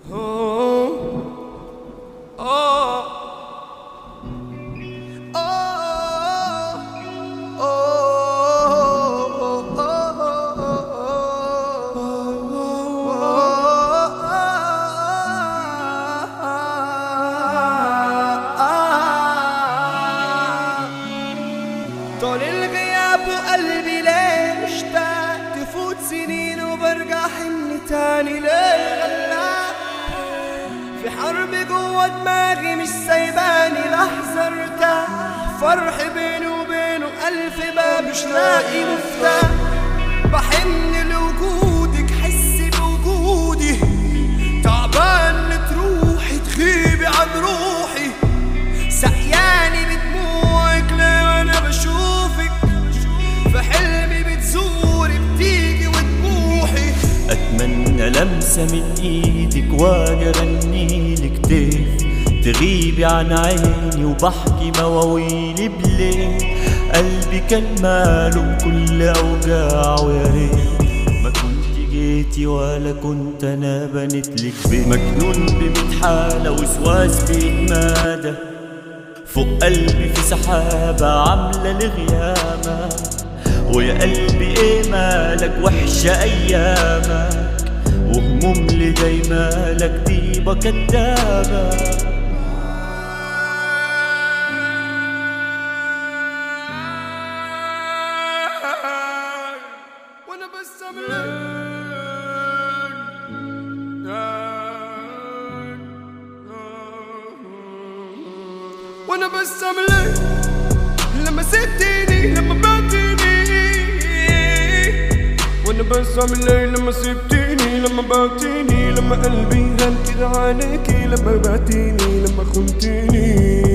طول الغياب وقلبي ليه مشتاق، تفوت سنين وبرجع حني تاني ليه غلاب في حرب جوا دماغي مش سايباني لحظة ارتاح، فرح بيني وبينه ألف باب مش لاقي مفتاح، بحن لوجودك حسي بوجودي، تعبان تروحي تغيبي عن روحي، سقياني بدموعك ليه وانا بشوفك، في حلمي بتزوري بتيجي وتبوحي، اتمنى لمسة من ايدك واجي اغنيلك كتير، تغيبي عن عيني وبحكي مواويلي بليل، قلبي كان ماله كل اوجاعه يا ريت ما كنت جيتي ولا كنت انا بنتلك بيت، مجنون بميت حالة وسواس بيتمادى فوق قلبي في سحابة عاملة لغيامة، ويا قلبي ايه مالك وحشة ايامك، وهموم اللي جاي مالك ديبة كدابة. وانا بسم لك وانا بسم لك لما سبتيني لما بعتيني، وانا بسم لك لما سبتيني لما بعتيني، لما قلبي هان كده عليكي، لما بعتيني لما خنتيني.